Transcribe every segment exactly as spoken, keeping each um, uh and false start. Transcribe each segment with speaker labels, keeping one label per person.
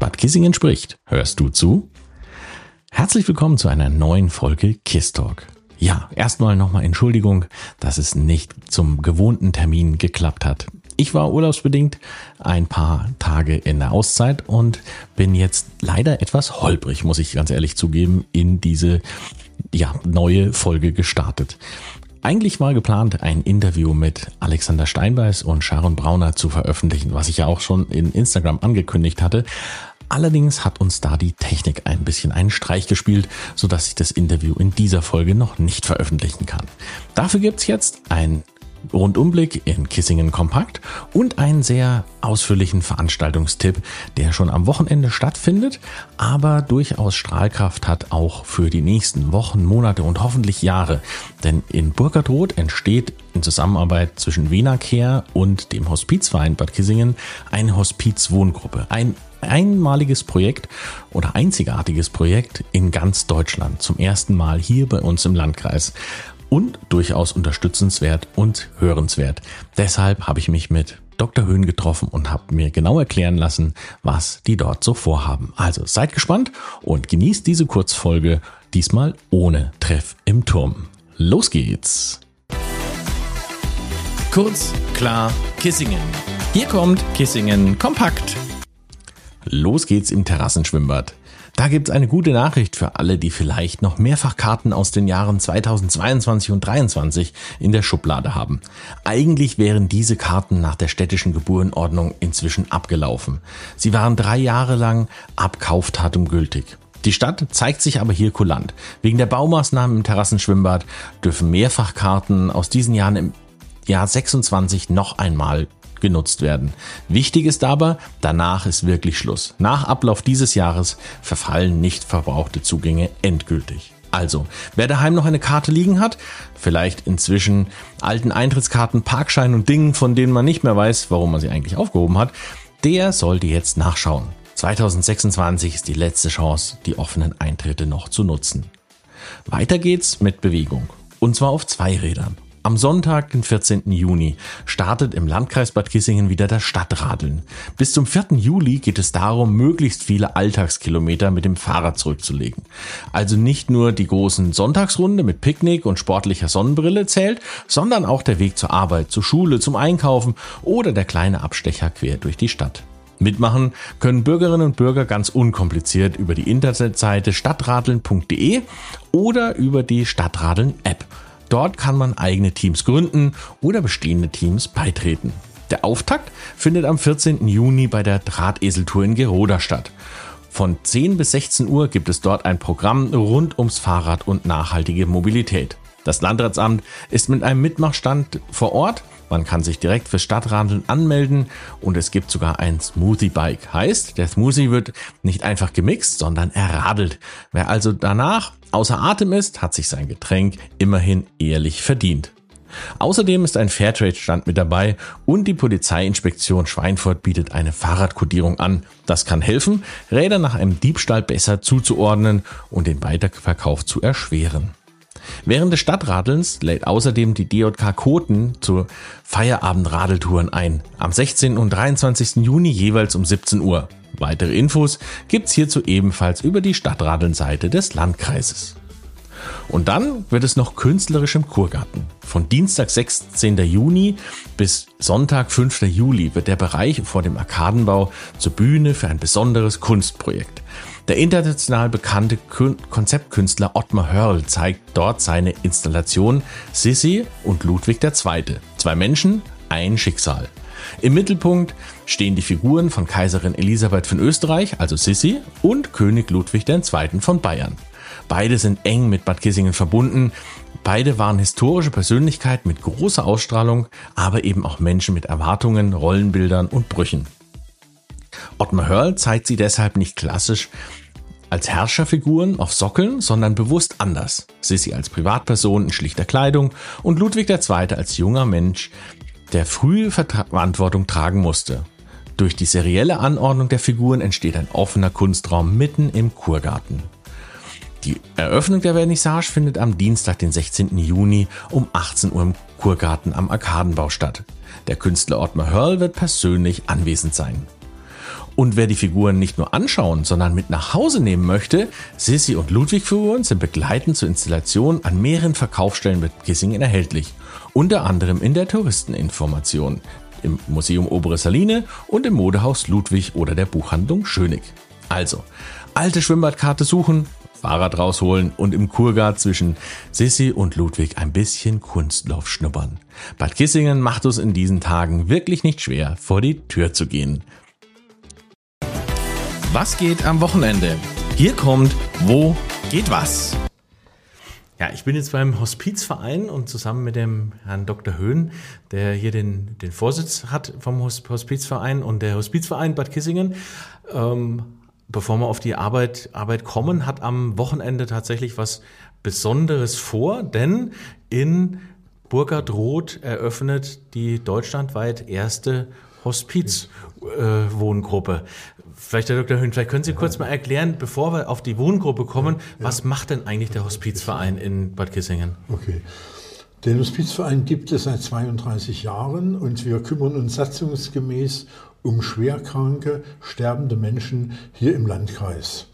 Speaker 1: Bad Kissingen spricht. Hörst du zu? Herzlich willkommen zu einer neuen Folge Kiss Talk. Ja, erstmal nochmal Entschuldigung, dass es nicht zum gewohnten Termin geklappt hat. Ich war urlaubsbedingt ein paar Tage in der Auszeit und bin jetzt leider etwas holprig, muss ich ganz ehrlich zugeben, in diese ja, neue Folge gestartet. Eigentlich war geplant, ein Interview mit Alexander Steinbeiß und Sharon Brauner zu veröffentlichen, was ich ja auch schon in Instagram angekündigt hatte. Allerdings hat uns da die Technik ein bisschen einen Streich gespielt, sodass ich das Interview in dieser Folge noch nicht veröffentlichen kann. Dafür gibt's jetzt ein Rundumblick in Kissingen Kompakt und einen sehr ausführlichen Veranstaltungstipp, der schon am Wochenende stattfindet, aber durchaus Strahlkraft hat auch für die nächsten Wochen, Monate und hoffentlich Jahre. Denn in Burgertrodt entsteht in Zusammenarbeit zwischen Wiener Care und dem Hospizverein Bad Kissingen eine Hospizwohngruppe. Ein einmaliges Projekt oder einzigartiges Projekt in ganz Deutschland. Zum ersten Mal hier bei uns im Landkreis. Und durchaus unterstützenswert und hörenswert. Deshalb habe ich mich mit Doktor Höhn getroffen und habe mir genau erklären lassen, was die dort so vorhaben. Also seid gespannt und genießt diese Kurzfolge, diesmal ohne Treff im Turm. Los geht's! Kurz, klar, Kissingen. Hier kommt Kissingen Kompakt. Los geht's im Terrassenschwimmbad. Da gibt's eine gute Nachricht für alle, die vielleicht noch Mehrfachkarten aus den Jahren zweitausendzweiundzwanzig und zweitausenddreiundzwanzig in der Schublade haben. Eigentlich wären diese Karten nach der städtischen Geburtenordnung inzwischen abgelaufen. Sie waren drei Jahre lang ab Kaufdatum gültig. Die Stadt zeigt sich aber hier kulant. Wegen der Baumaßnahmen im Terrassenschwimmbad dürfen Mehrfachkarten aus diesen Jahren im Jahr sechsundzwanzig noch einmal genutzt werden. Wichtig ist aber, danach ist wirklich Schluss. Nach Ablauf dieses Jahres verfallen nicht verbrauchte Zugänge endgültig. Also, wer daheim noch eine Karte liegen hat, vielleicht inzwischen alten Eintrittskarten, Parkschein und Dingen, von denen man nicht mehr weiß, warum man sie eigentlich aufgehoben hat, der sollte jetzt nachschauen. zweitausendsechsundzwanzig ist die letzte Chance, die offenen Eintritte noch zu nutzen. Weiter geht's mit Bewegung. Und zwar auf zwei Rädern. Am Sonntag, den vierzehnten Juni, startet im Landkreis Bad Kissingen wieder das Stadtradeln. Bis zum vierten Juli geht es darum, möglichst viele Alltagskilometer mit dem Fahrrad zurückzulegen. Also nicht nur die großen Sonntagsrunde mit Picknick und sportlicher Sonnenbrille zählt, sondern auch der Weg zur Arbeit, zur Schule, zum Einkaufen oder der kleine Abstecher quer durch die Stadt. Mitmachen können Bürgerinnen und Bürger ganz unkompliziert über die Internetseite stadtradeln punkt de oder über die Stadtradeln-App. Dort kann man eigene Teams gründen oder bestehende Teams beitreten. Der Auftakt findet am vierzehnten Juni bei der Drahteseltour in Geroda statt. Von zehn bis sechzehn Uhr gibt es dort ein Programm rund ums Fahrrad und nachhaltige Mobilität. Das Landratsamt ist mit einem Mitmachstand vor Ort. Man kann sich direkt fürs Stadtradeln anmelden und es gibt sogar ein Smoothie Bike. Heißt, der Smoothie wird nicht einfach gemixt, sondern erradelt. Wer also danach außer Atem ist, hat sich sein Getränk immerhin ehrlich verdient. Außerdem ist ein Fairtrade-Stand mit dabei und die Polizeiinspektion Schweinfurt bietet eine Fahrradkodierung an. Das kann helfen, Räder nach einem Diebstahl besser zuzuordnen und den Weiterverkauf zu erschweren. Während des Stadtradelns lädt außerdem die D J K Koten zu Feierabend-Radeltouren ein. Am sechzehnten und dreiundzwanzigsten Juni jeweils um siebzehn Uhr. Weitere Infos gibt's hierzu ebenfalls über die Stadtradeln-Seite des Landkreises. Und dann wird es noch künstlerisch im Kurgarten. Von Dienstag sechzehnten Juni bis Sonntag fünften Juli wird der Bereich vor dem Arkadenbau zur Bühne für ein besonderes Kunstprojekt. Der international bekannte Konzeptkünstler Ottmar Hörl zeigt dort seine Installation Sissi und Ludwig der Zweite. Zwei Menschen, ein Schicksal. Im Mittelpunkt stehen die Figuren von Kaiserin Elisabeth von Österreich, also Sissi, und König Ludwig der Zweite von Bayern. Beide sind eng mit Bad Kissingen verbunden. Beide waren historische Persönlichkeiten mit großer Ausstrahlung, aber eben auch Menschen mit Erwartungen, Rollenbildern und Brüchen. Ottmar Hörl zeigt sie deshalb nicht klassisch als Herrscherfiguren auf Sockeln, sondern bewusst anders. Sissi als Privatperson in schlichter Kleidung und Ludwig der Zweite als junger Mensch, der frühe Verantwortung tragen musste. Durch die serielle Anordnung der Figuren entsteht ein offener Kunstraum mitten im Kurgarten. Die Eröffnung der Vernissage findet am Dienstag, den sechzehnten Juni um achtzehn Uhr im Kurgarten am Arkadenbau statt. Der Künstler Ottmar Hörl wird persönlich anwesend sein. Und wer die Figuren nicht nur anschauen, sondern mit nach Hause nehmen möchte, Sissi und Ludwig-Figuren sind begleitend zur Installation an mehreren Verkaufsstellen mit Kissingen erhältlich. Unter anderem in der Touristeninformation, im Museum Obere Saline und im Modehaus Ludwig oder der Buchhandlung Schönig. Also, alte Schwimmbadkarte suchen, Fahrrad rausholen und im Kurgard zwischen Sissi und Ludwig ein bisschen Kunstlauf schnuppern. Bad Kissingen macht es in diesen Tagen wirklich nicht schwer, vor die Tür zu gehen. Was geht am Wochenende? Hier kommt Wo geht was? Ja, ich bin jetzt beim Hospizverein und zusammen mit dem Herrn Doktor Höhn, der hier den, den Vorsitz hat vom Hospizverein, und der Hospizverein Bad Kissingen, ähm, bevor wir auf die Arbeit, Arbeit kommen, hat am Wochenende tatsächlich was Besonderes vor, denn in Burgadroth eröffnet die deutschlandweit erste Hospiz-Wohngruppe. Äh, vielleicht, Herr Doktor Höhn, vielleicht können Sie kurz mal erklären, bevor wir auf die Wohngruppe kommen, ja, ja. was macht denn eigentlich der Hospizverein in Bad Kissingen?
Speaker 2: Okay. Den Hospizverein gibt es seit zweiunddreißig Jahren und wir kümmern uns satzungsgemäß um schwerkranke, sterbende Menschen hier im Landkreis.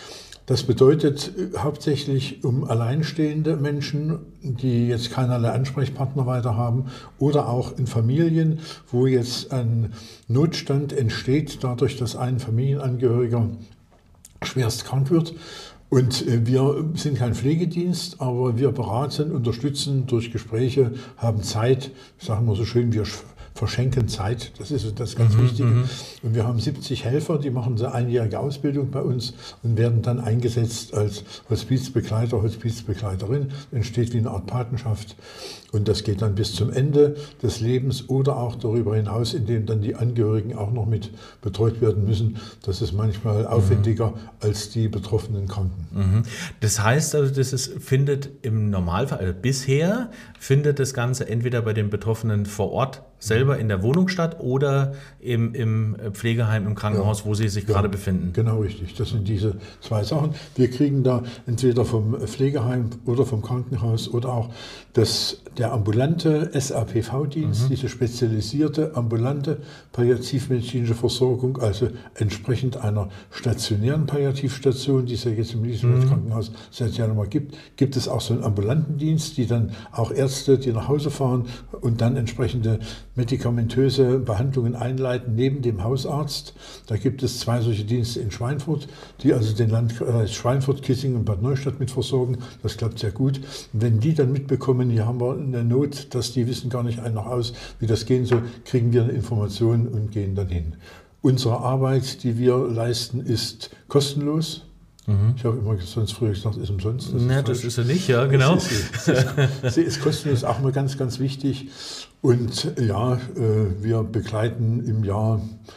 Speaker 2: Das bedeutet hauptsächlich um alleinstehende Menschen, die jetzt keinerlei Ansprechpartner weiter haben, oder auch in Familien, wo jetzt ein Notstand entsteht, dadurch, dass ein Familienangehöriger schwerst krank wird. Und wir sind kein Pflegedienst, aber wir beraten, unterstützen durch Gespräche, haben Zeit, sagen wir so schön, wir verschenken Zeit, das ist das ganz mhm, Wichtige. Mhm. Und wir haben siebzig Helfer, die machen so einjährige Ausbildung bei uns und werden dann eingesetzt als Hospizbegleiter, Hospizbegleiterin. Entsteht wie eine Art Patenschaft und das geht dann bis zum Ende des Lebens oder auch darüber hinaus, indem dann die Angehörigen auch noch mit betreut werden müssen. Das ist manchmal aufwendiger mhm. als die betroffenen Kranken.
Speaker 1: Mhm. Das heißt also, das ist, findet im Normalfall, also bisher findet das Ganze entweder bei den Betroffenen vor Ort selber in der Wohnung statt oder im, im Pflegeheim, im Krankenhaus, ja, wo Sie sich ja, gerade befinden.
Speaker 2: Genau, richtig. Das sind diese zwei Sachen. Wir kriegen da entweder vom Pflegeheim oder vom Krankenhaus oder auch das, der ambulante S A P V-Dienst, mhm. diese spezialisierte ambulante palliativmedizinische Versorgung, also entsprechend einer stationären Palliativstation, die es ja jetzt im Elisabeth Krankenhaus seit Jahren mal gibt, gibt es auch so einen ambulanten Dienst, die dann auch Ärzte, die nach Hause fahren und dann entsprechende medikamentöse Behandlungen einleiten neben dem Hausarzt. Da gibt es zwei solche Dienste in Schweinfurt, die also den Landkreis Schweinfurt, Kissingen und Bad Neustadt mit versorgen. Das klappt sehr gut. Und wenn die dann mitbekommen, hier haben wir eine Not, dass die wissen gar nicht ein noch aus, wie das gehen soll, kriegen wir eine Information und gehen dann hin. Unsere Arbeit, die wir leisten, ist kostenlos. Mhm. Ich habe immer sonst früher gesagt, ist umsonst.
Speaker 1: Das, nee, ist, das ist ja nicht, ja, genau.
Speaker 2: Sie ist, ist, ist, ist kostenlos, auch mal ganz, ganz wichtig. Und ja, wir begleiten im Jahr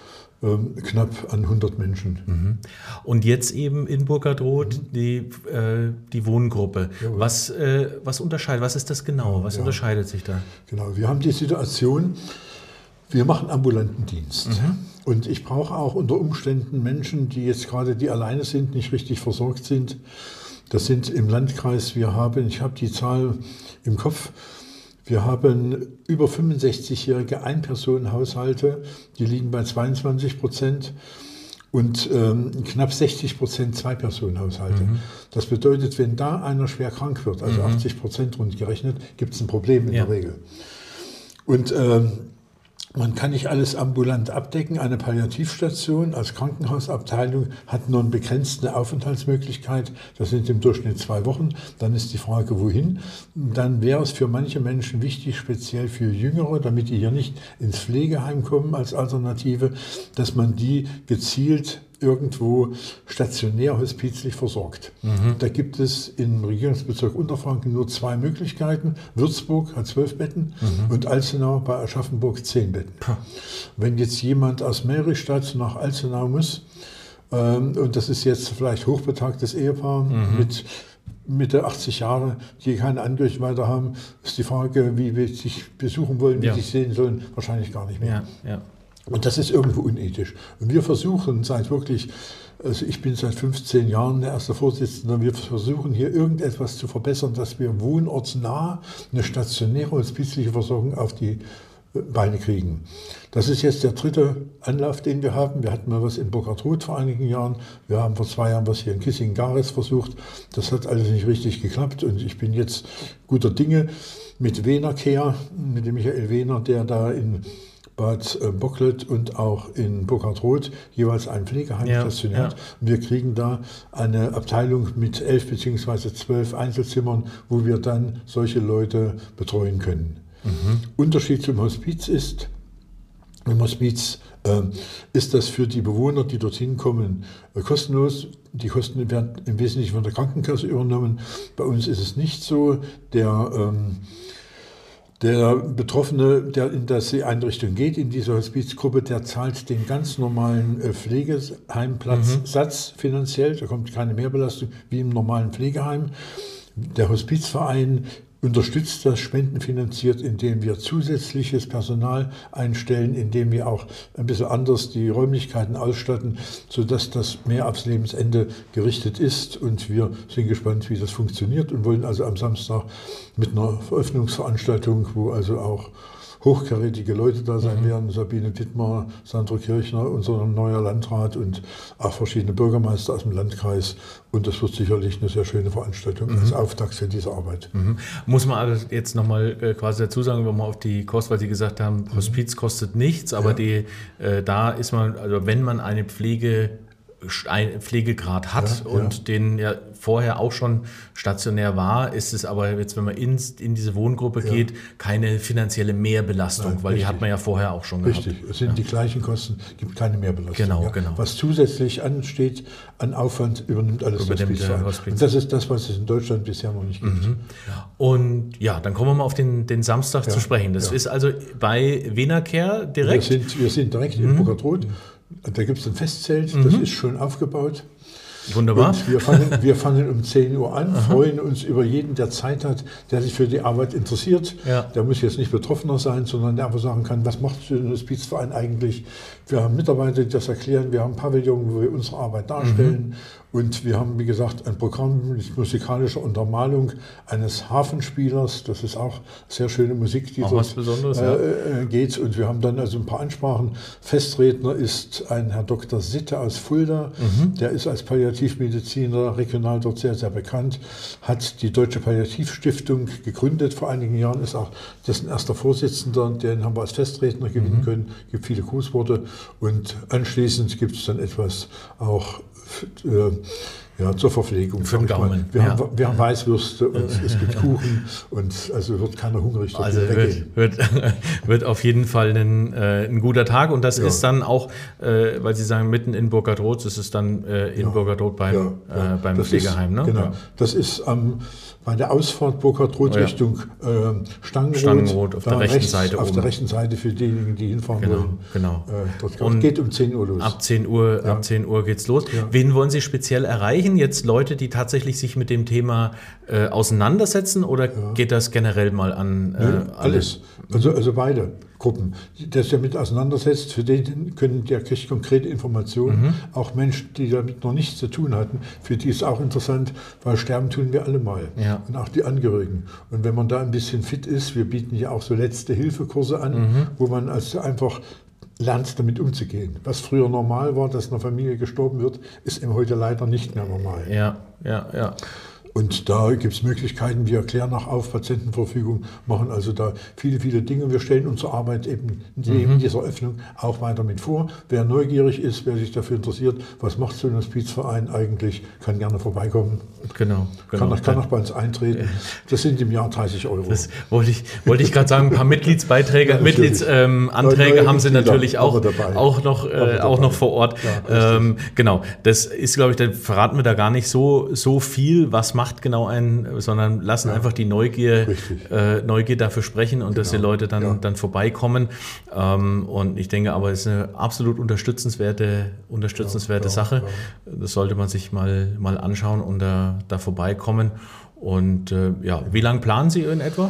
Speaker 2: knapp an hundert Menschen.
Speaker 1: Mhm. Und jetzt eben in Burgadroth mhm. die, äh, die Wohngruppe. Jawohl. Was, äh, was unterscheidet, was ist das genau? Was ja. unterscheidet sich da?
Speaker 2: Genau, wir haben die Situation, wir machen ambulanten Dienst. Mhm. Und ich brauche auch unter Umständen Menschen, die jetzt gerade, die alleine sind, nicht richtig versorgt sind. Das sind im Landkreis, wir haben, ich habe die Zahl im Kopf, wir haben über fünfundsechzigjährige Einpersonenhaushalte, die liegen bei zweiundzwanzig Prozent und ähm, knapp sechzig Prozent Zwei-Personen-Haushalte. Mhm. Das bedeutet, wenn da einer schwer krank wird, also mhm. achtzig Prozent rund gerechnet, gibt es ein Problem in ja. der Regel. Und ähm, man kann nicht alles ambulant abdecken. Eine Palliativstation als Krankenhausabteilung hat nur eine begrenzte Aufenthaltsmöglichkeit. Das sind im Durchschnitt zwei Wochen. Dann ist die Frage, wohin. Dann wäre es für manche Menschen wichtig, speziell für Jüngere, damit die hier nicht ins Pflegeheim kommen als Alternative, dass man die gezielt irgendwo stationär hospizlich versorgt. Mhm. Da gibt es im Regierungsbezirk Unterfranken nur zwei Möglichkeiten. Würzburg hat zwölf Betten mhm. und Alzenau bei Aschaffenburg zehn Betten. Puh. Wenn jetzt jemand aus Meristadt nach Alzenau muss, ähm, und das ist jetzt vielleicht hochbetagtes Ehepaar mhm. mit Mitte achtzig Jahre, die keine Angehörigen weiter haben, ist die Frage, wie wir sich besuchen wollen, wie ja. sie sich sehen sollen, wahrscheinlich gar nicht mehr.
Speaker 1: Ja, ja.
Speaker 2: Und das ist irgendwo unethisch. Und wir versuchen seit wirklich, also ich bin seit fünfzehn Jahren der erste Vorsitzende, wir versuchen hier irgendetwas zu verbessern, dass wir wohnortsnah eine stationäre hospizliche Versorgung auf die Beine kriegen. Das ist jetzt der dritte Anlauf, den wir haben. Wir hatten mal was in Burkhardroth vor einigen Jahren. Wir haben vor zwei Jahren was hier in Kissingen-Gares versucht. Das hat alles nicht richtig geklappt und ich bin jetzt guter Dinge mit Wehner-Care, mit dem Michael Wehner, der da in Bad Bocklet und auch in Burkhardroth jeweils ein Pflegeheim
Speaker 1: ja,
Speaker 2: stationiert.
Speaker 1: Ja.
Speaker 2: Und wir kriegen da eine Abteilung mit elf beziehungsweise zwölf Einzelzimmern, wo wir dann solche Leute betreuen können. Mhm. Unterschied zum Hospiz ist, im Hospiz äh, ist das für die Bewohner, die dorthin kommen, äh, kostenlos. Die Kosten werden im Wesentlichen von der Krankenkasse übernommen. Bei uns ist es nicht so. Der ähm, Der Betroffene, der in diese Einrichtung geht, in diese Hospizgruppe, der zahlt den ganz normalen Pflegeheimplatzsatz mhm. finanziell. Da kommt keine Mehrbelastung wie im normalen Pflegeheim. Der Hospizverein unterstützt das spendenfinanziert, indem wir zusätzliches Personal einstellen, indem wir auch ein bisschen anders die Räumlichkeiten ausstatten, sodass das mehr aufs Lebensende gerichtet ist. Und wir sind gespannt, wie das funktioniert und wollen also am Samstag mit einer Eröffnungsveranstaltung, wo also auch hochkarätige Leute da sein mhm. werden, Sabine Dittmar, Sandro Kirchner, unser neuer Landrat und auch verschiedene Bürgermeister aus dem Landkreis. Und das wird sicherlich eine sehr schöne Veranstaltung mhm. als Auftakt für diese Arbeit.
Speaker 1: Mhm. Muss man also jetzt nochmal äh, quasi dazu sagen, wenn wir auf die Kosten, weil Sie gesagt haben, mhm. Hospiz kostet nichts, aber ja. die, äh, da ist man, also wenn man eine Pflege ein Pflegegrad hat ja, und ja. den ja vorher auch schon stationär war, ist es aber jetzt, wenn man ins, in diese Wohngruppe ja. geht, keine finanzielle Mehrbelastung, Nein, weil richtig. Die hat man ja vorher auch schon
Speaker 2: richtig. gehabt.
Speaker 1: Richtig,
Speaker 2: es sind ja. die gleichen Kosten, gibt keine Mehrbelastung.
Speaker 1: Genau,
Speaker 2: ja.
Speaker 1: genau.
Speaker 2: Was zusätzlich ansteht an Aufwand, übernimmt alles
Speaker 1: übernimmt
Speaker 2: das Hospiz. Und das ist das, was es in Deutschland bisher noch nicht gibt.
Speaker 1: Mhm. Und ja, dann kommen wir mal auf den, den Samstag ja. zu sprechen. Das ja. ist also bei Wehner-Care direkt?
Speaker 2: Wir sind, wir sind direkt mhm. in Burkhardroth. Da gibt es ein Festzelt, das mhm. ist schon aufgebaut.
Speaker 1: Wunderbar.
Speaker 2: Und wir fangen, wir fangen um zehn Uhr an, Aha. freuen uns über jeden, der Zeit hat, der sich für die Arbeit interessiert. Ja. Der muss jetzt nicht Betroffener sein, sondern der einfach sagen kann, was macht so ein Hospizverein eigentlich? Wir haben Mitarbeiter, die das erklären. Wir haben ein Pavillon, wo wir unsere Arbeit darstellen. Mhm. Und wir haben, wie gesagt, ein Programm mit musikalischer Untermalung eines Hafenspielers. Das ist auch sehr schöne Musik, die
Speaker 1: auch
Speaker 2: dort
Speaker 1: was Besonderes,
Speaker 2: äh,
Speaker 1: ja.
Speaker 2: äh, geht. Und wir haben dann also ein paar Ansprachen. Festredner ist ein Herr Doktor Sitte aus Fulda. Mhm. Der ist als Palliativmediziner regional dort sehr, sehr bekannt. Hat die Deutsche Palliativstiftung gegründet vor einigen Jahren. Ist auch dessen erster Vorsitzender. Den haben wir als Festredner gewinnen mhm. können. Gibt viele Grußworte. Und anschließend gibt es dann etwas auch Äh, ja, zur Verpflegung.
Speaker 1: Für den Gaumen.
Speaker 2: Wir,
Speaker 1: ja.
Speaker 2: haben, wir haben Weißwürste und es gibt Kuchen und also wird keiner hungrig.
Speaker 1: Also wird, wird, wird auf jeden Fall ein, äh, ein guter Tag und das ja. ist dann auch, äh, weil Sie sagen, mitten in Burkhardroth, das ist dann äh, in ja. Burkhardroth beim, ja. Ja. Äh, beim Pflegeheim.
Speaker 2: Ist,
Speaker 1: ne?
Speaker 2: Genau,
Speaker 1: ja.
Speaker 2: das ist am bei der Ausfahrt Burkhardroth oh ja. Richtung äh, Stangenroth,
Speaker 1: Stangenroth auf der rechten
Speaker 2: rechts,
Speaker 1: Seite
Speaker 2: auf
Speaker 1: oben.
Speaker 2: der rechten Seite für diejenigen, die hinfahren
Speaker 1: genau,
Speaker 2: wollen.
Speaker 1: Genau.
Speaker 2: Äh, dort und geht um zehn Uhr los.
Speaker 1: Ab zehn Uhr, ja. ab zehn Uhr geht's los. Ja. Wen wollen Sie speziell erreichen? Jetzt Leute, die tatsächlich sich mit dem Thema äh, auseinandersetzen oder ja. geht das generell mal an äh,
Speaker 2: nee, alles? Also, also beide Gruppen. Der sich damit auseinandersetzt, für den können, der kriegt konkrete Informationen. Mhm. Auch Menschen, die damit noch nichts zu tun hatten, für die ist auch interessant, weil sterben tun wir alle mal. Ja. Und auch die Angehörigen. Und wenn man da ein bisschen fit ist, wir bieten ja auch so Letzte-Hilfe-Kurse an, mhm. wo man also einfach lernt, damit umzugehen. Was früher normal war, dass eine Familie gestorben wird, ist eben heute leider nicht mehr normal.
Speaker 1: Ja, ja, ja.
Speaker 2: Und da gibt es Möglichkeiten, wir erklären auch auf Patientenverfügung, machen also da viele, viele Dinge. Wir stellen unsere Arbeit eben neben mhm. dieser Öffnung auch weiter mit vor. Wer neugierig ist, wer sich dafür interessiert, was macht so ein Hospizverein eigentlich, kann gerne vorbeikommen.
Speaker 1: Genau. genau.
Speaker 2: Kann, auch, kann auch bei uns eintreten. Das sind im Jahr dreißig Euro.
Speaker 1: Das wollte ich, wollte ich gerade sagen, ein paar Mitgliedsbeiträge, ja, Mitgliedsanträge ähm, haben Sie natürlich auch, auch, noch, äh, auch noch vor Ort. Ja, ähm, genau, das ist, glaube ich, da verraten wir da gar nicht so, so viel, was macht genau ein, sondern lassen ja. einfach die Neugier, äh, Neugier dafür sprechen und genau. dass die Leute dann, ja. dann vorbeikommen. Ähm, und ich denke aber, es ist eine absolut unterstützenswerte, unterstützenswerte ja, Sache. Ja, ja. Das sollte man sich mal, mal anschauen und da, da vorbeikommen. Und äh, ja, wie lange planen Sie in etwa?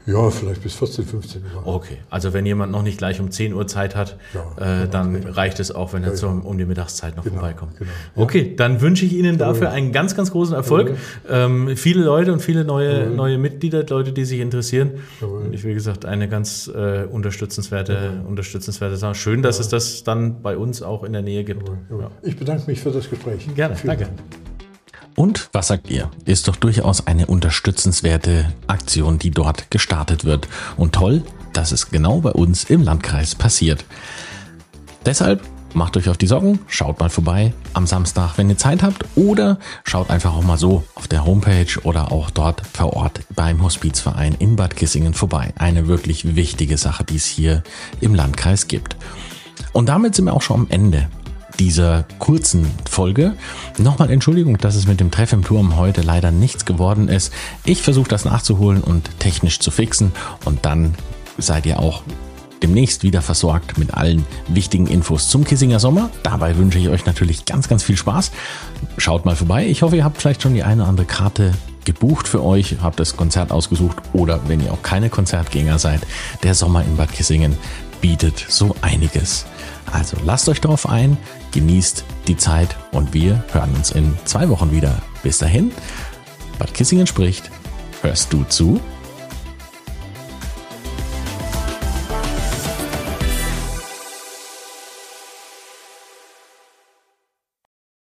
Speaker 2: Ja, vielleicht bis vierzehn, fünfzehn Uhr.
Speaker 1: Okay, also wenn jemand noch nicht gleich um zehn Uhr Zeit hat, ja, äh, dann genau. reicht es auch, wenn er ja, zum, um die Mittagszeit noch genau, vorbeikommt. Genau, ja. Okay, dann wünsche ich Ihnen dafür einen ganz, ganz großen Erfolg. Ähm, viele Leute und viele neue, neue Mitglieder, Leute, die sich interessieren. Und ich, wie gesagt, eine ganz äh, unterstützenswerte, unterstützenswerte Sache. Schön, dass ja. es das dann bei uns auch in der Nähe gibt.
Speaker 2: Ja. Ich bedanke mich für das Gespräch.
Speaker 1: Gerne, Vielen danke. Dank. Und was sagt ihr? Ist doch durchaus eine unterstützenswerte Aktion, die dort gestartet wird. Und toll, dass es genau bei uns im Landkreis passiert. Deshalb macht euch auf die Socken, schaut mal vorbei am Samstag, wenn ihr Zeit habt, oder schaut einfach auch mal so auf der Homepage oder auch dort vor Ort beim Hospizverein in Bad Kissingen vorbei. Eine wirklich wichtige Sache, die es hier im Landkreis gibt. Und damit sind wir auch schon am Ende dieser kurzen Folge. Nochmal Entschuldigung, dass es mit dem Treff im Turm heute leider nichts geworden ist. Ich versuche das nachzuholen und technisch zu fixen, und dann seid ihr auch demnächst wieder versorgt mit allen wichtigen Infos zum Kissinger Sommer. Dabei wünsche ich euch natürlich ganz, ganz viel Spaß. Schaut mal vorbei. Ich hoffe, ihr habt vielleicht schon die eine oder andere Karte gebucht für euch, habt das Konzert ausgesucht, oder wenn ihr auch keine Konzertgänger seid, der Sommer in Bad Kissingen bietet so einiges. Also lasst euch darauf ein, genießt die Zeit, und wir hören uns in zwei Wochen wieder. Bis dahin, Bad Kissingen spricht. Hörst du zu?